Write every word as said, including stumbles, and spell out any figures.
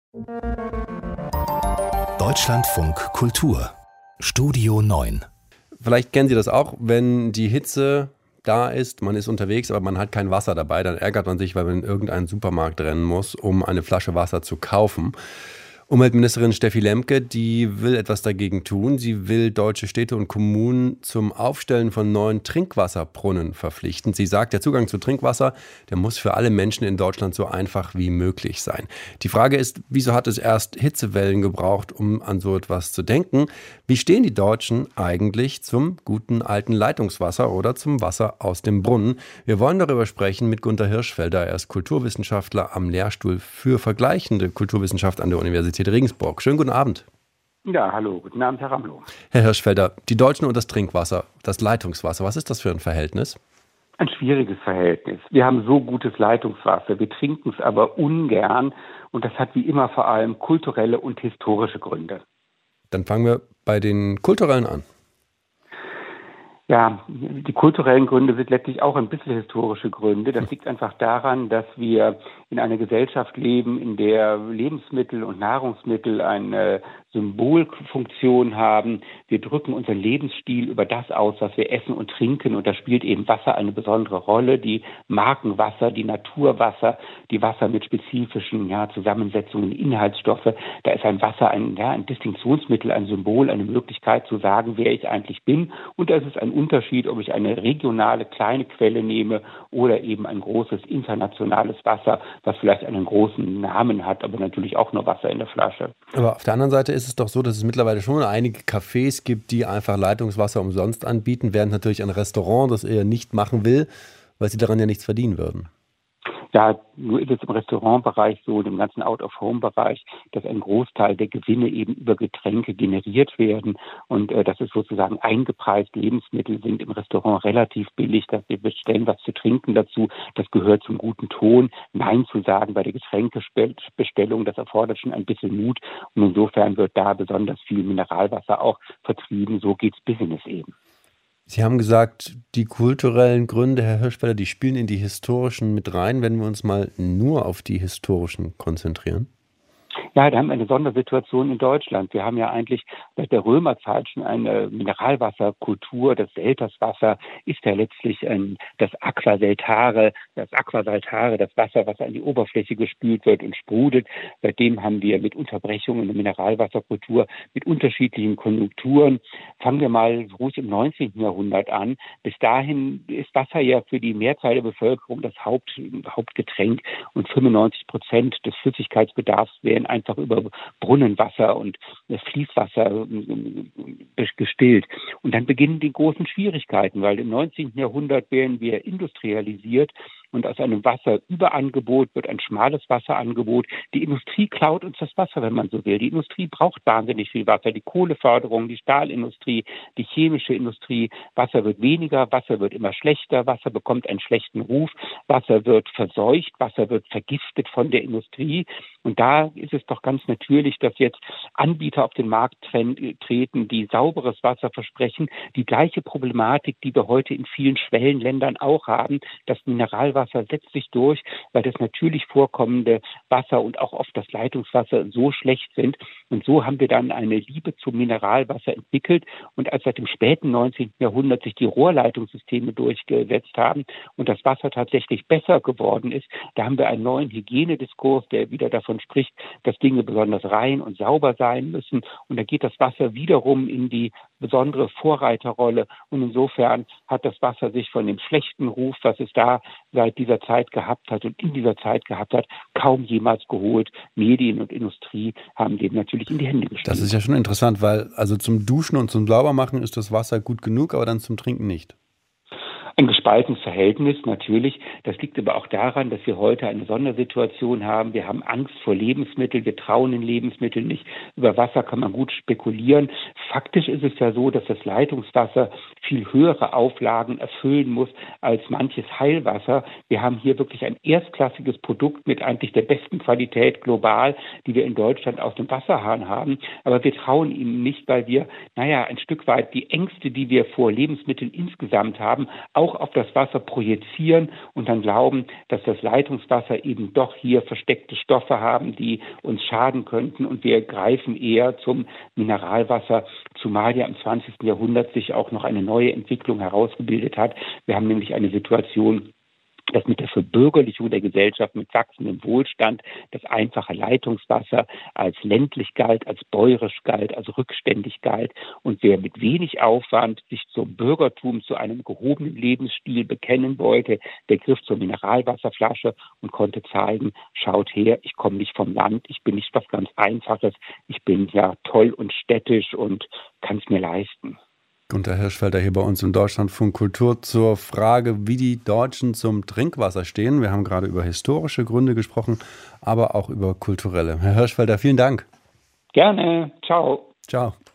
Deutschlandfunk Kultur Studio neun. Vielleicht kennen Sie das auch, wenn die Hitze da ist, man ist unterwegs, aber man hat kein Wasser dabei, dann ärgert man sich, weil man in irgendeinen Supermarkt rennen muss, um eine Flasche Wasser zu kaufen. Umweltministerin Steffi Lemke, die will etwas dagegen tun. Sie will deutsche Städte und Kommunen zum Aufstellen von neuen Trinkwasserbrunnen verpflichten. Sie sagt, der Zugang zu Trinkwasser, der muss für alle Menschen in Deutschland so einfach wie möglich sein. Die Frage ist, wieso hat es erst Hitzewellen gebraucht, um an so etwas zu denken? Wie stehen die Deutschen eigentlich zum guten alten Leitungswasser oder zum Wasser aus dem Brunnen? Wir wollen darüber sprechen mit Gunter Hirschfelder. Er ist Kulturwissenschaftler am Lehrstuhl für vergleichende Kulturwissenschaft an der Universität Regensburg. Schönen guten Abend. Ja, hallo, guten Abend, Herr Ramlow. Herr Hirschfelder, die Deutschen und das Trinkwasser, das Leitungswasser, was ist das für ein Verhältnis? Ein schwieriges Verhältnis. Wir haben so gutes Leitungswasser, wir trinken es aber ungern und das hat wie immer vor allem kulturelle und historische Gründe. Dann fangen wir bei den kulturellen an. Ja, die kulturellen Gründe sind letztlich auch ein bisschen historische Gründe. Das liegt einfach daran, dass wir in einer Gesellschaft leben, in der Lebensmittel und Nahrungsmittel eine Symbolfunktion haben. Wir drücken unseren Lebensstil über das aus, was wir essen und trinken. Und da spielt eben Wasser eine besondere Rolle. Die Markenwasser, die Naturwasser, die Wasser mit spezifischen ja, Zusammensetzungen, Inhaltsstoffe. Da ist ein Wasser ein, ja, ein Distinktionsmittel, ein Symbol, eine Möglichkeit zu sagen, wer ich eigentlich bin. Und da ist es ein Unterschied, ob ich eine regionale kleine Quelle nehme oder eben ein großes internationales Wasser, was vielleicht einen großen Namen hat, aber natürlich auch nur Wasser in der Flasche. Aber auf der anderen Seite ist es doch so, dass es mittlerweile schon einige Cafés gibt, die einfach Leitungswasser umsonst anbieten, während natürlich ein Restaurant das eher nicht machen will, weil sie daran ja nichts verdienen würden. Ja, nur ist es im Restaurantbereich so, im ganzen Out-of-Home-Bereich, dass ein Großteil der Gewinne eben über Getränke generiert werden und äh, das ist sozusagen eingepreist. Lebensmittel sind im Restaurant relativ billig, dass wir bestellen was zu trinken dazu. Das gehört zum guten Ton. Nein zu sagen bei der Getränkebestellung, das erfordert schon ein bisschen Mut und insofern wird da besonders viel Mineralwasser auch vertrieben. So geht's Business eben. Sie haben gesagt, die kulturellen Gründe, Herr Hirschfelder, die spielen in die historischen mit rein, wenn wir uns mal nur auf die historischen konzentrieren. Ja, da haben wir eine Sondersituation in Deutschland. Wir haben ja eigentlich seit der Römerzeit schon eine Mineralwasserkultur. Das Selterswasser ist ja letztlich ein, das Aquaseltare, das Aquasaltare, das Wasser, was an die Oberfläche gespült wird und sprudelt. Seitdem haben wir mit Unterbrechungen eine Mineralwasserkultur mit unterschiedlichen Konjunkturen. Fangen wir mal ruhig im neunzehnten Jahrhundert an. Bis dahin ist Wasser ja für die Mehrzahl der Bevölkerung das Haupt, Hauptgetränk und fünfundneunzig Prozent des Flüssigkeitsbedarfs werden einfach über Brunnenwasser und Fließwasser gestillt. Und dann beginnen die großen Schwierigkeiten, weil im neunzehnten Jahrhundert werden wir industrialisiert und aus einem Wasserüberangebot wird ein schmales Wasserangebot. Die Industrie klaut uns das Wasser, wenn man so will. Die Industrie braucht wahnsinnig viel Wasser. Die Kohleförderung, die Stahlindustrie, die chemische Industrie. Wasser wird weniger, Wasser wird immer schlechter, Wasser bekommt einen schlechten Ruf, Wasser wird verseucht, Wasser wird vergiftet von der Industrie. Und da ist es doch ganz natürlich, dass jetzt Anbieter auf den Markt treten, die sauberes Wasser versprechen. Die gleiche Problematik, die wir heute in vielen Schwellenländern auch haben. Das Mineralwasser setzt sich durch, weil das natürlich vorkommende Wasser und auch oft das Leitungswasser so schlecht sind. Und so haben wir dann eine Liebe zum Mineralwasser entwickelt. Und als seit dem späten neunzehnten Jahrhundert sich die Rohrleitungssysteme durchgesetzt haben und das Wasser tatsächlich besser geworden ist, da haben wir einen neuen Hygienediskurs, der wieder davon spricht, dass Dinge besonders rein und sauber sein müssen. Und da geht das Wasser wiederum in die besondere Vorreiterrolle. Und insofern hat das Wasser sich von dem schlechten Ruf, was es da seit dieser Zeit gehabt hat und in dieser Zeit gehabt hat, kaum jemals geholt. Medien und Industrie haben dem natürlich in die Hände gespielt. Das ist ja schon interessant, weil also zum Duschen und zum Saubermachen ist das Wasser gut genug, aber dann zum Trinken nicht. Ein gespaltenes Verhältnis, natürlich. Das liegt aber auch daran, dass wir heute eine Sondersituation haben. Wir haben Angst vor Lebensmitteln, wir trauen den Lebensmitteln nicht. Über Wasser kann man gut spekulieren. Faktisch ist es ja so, dass das Leitungswasser viel höhere Auflagen erfüllen muss als manches Heilwasser. Wir haben hier wirklich ein erstklassiges Produkt mit eigentlich der besten Qualität global, die wir in Deutschland aus dem Wasserhahn haben. Aber wir trauen ihm nicht, weil wir, naja, ein Stück weit die Ängste, die wir vor Lebensmitteln insgesamt haben, auch auch auf das Wasser projizieren und dann glauben, dass das Leitungswasser eben doch hier versteckte Stoffe haben, die uns schaden könnten, und wir greifen eher zum Mineralwasser, zumal ja im zwanzigsten Jahrhundert sich auch noch eine neue Entwicklung herausgebildet hat. Wir haben nämlich eine Situation, dass mit der Verbürgerlichung der Gesellschaft, mit wachsendem Wohlstand, das einfache Leitungswasser als ländlich galt, als bäuerisch galt, als rückständig galt. Und wer mit wenig Aufwand sich zum Bürgertum, zu einem gehobenen Lebensstil bekennen wollte, der griff zur Mineralwasserflasche und konnte zeigen, schaut her, ich komme nicht vom Land, ich bin nicht was ganz Einfaches, ich bin ja toll und städtisch und kann es mir leisten. Gunter Hirschfelder hier bei uns im Deutschlandfunk Kultur zur Frage, wie die Deutschen zum Trinkwasser stehen. Wir haben gerade über historische Gründe gesprochen, aber auch über kulturelle. Herr Hirschfelder, vielen Dank. Gerne. Ciao. Ciao.